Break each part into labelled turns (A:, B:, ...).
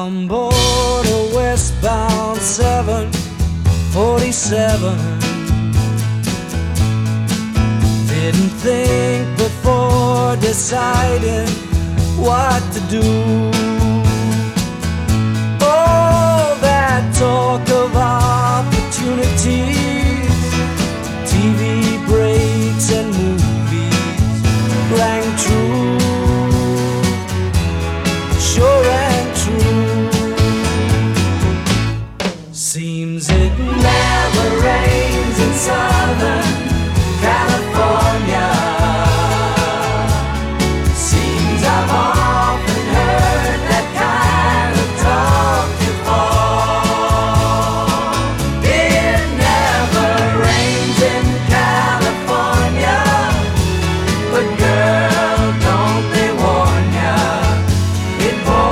A: on board a westbound 747. Didn't think before deciding what to do. All that talk of opportunities, TV breaks and movies rang true, sure and true. Seems it never rains in Southern California. Seems I've often heard that kind of talk before. It never rains in California, but girl, don't they warn ya, it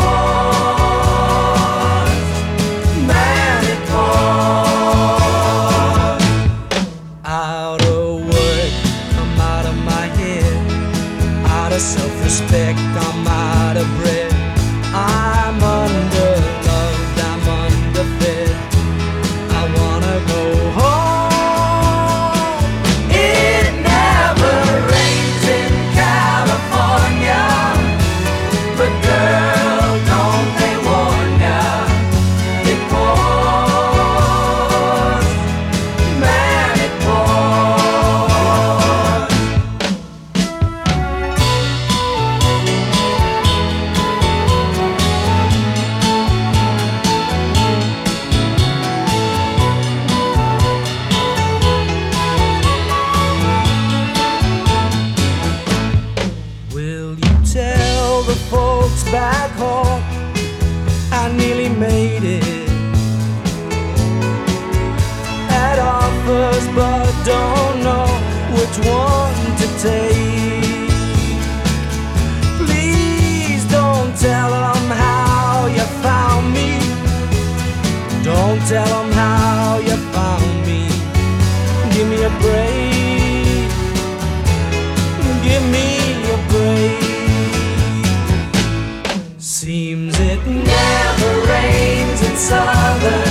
A: pours, man, it pours. Out of work, I'm out of my head, out of self-respect, I'm out of bread. I'm underloved, I'm underfed, I wanna go home. It never rains in California, but girl, don't they warn ya, it pours, man, it pours. Will you tell the folks back home I nearly made it? Had offers but don't know which one to take. Please don't tell them how you found me. Don't tell them how you found me. Give me a break, give me a break. Seems it never rains in Southern